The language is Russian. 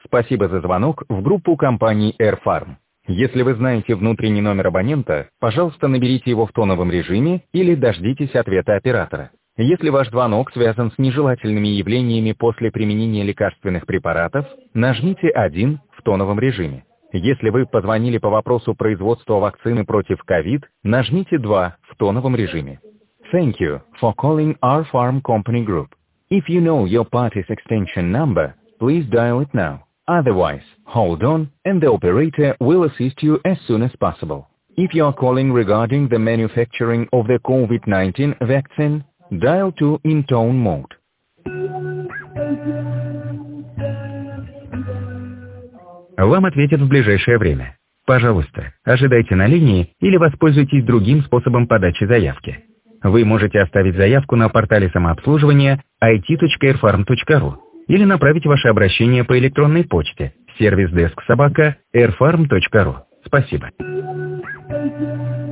Спасибо за звонок в группу компании AirFarm. Если вы знаете внутренний номер абонента, пожалуйста, наберите его в тоновом режиме или дождитесь ответа оператора. Если ваш звонок связан с нежелательными явлениями после применения лекарственных препаратов, нажмите 1 в тоновом режиме. Если вы позвонили по вопросу производства вакцины против COVID, нажмите 2 в тоновом режиме. Thank you for calling our farm company group. If you know your party's extension number, please dial it now. Otherwise, hold on, and the operator will assist you as soon as possible. If you are calling regarding the manufacturing of the COVID-19 vaccine, dial 2 in tone mode. Вам ответят в ближайшее время. Пожалуйста, ожидайте на линии или воспользуйтесь другим способом подачи заявки. Вы можете оставить заявку на портале самообслуживания it.airfarm.ru или направить ваше обращение по электронной почте servicedesk@airfarm.ru. Спасибо.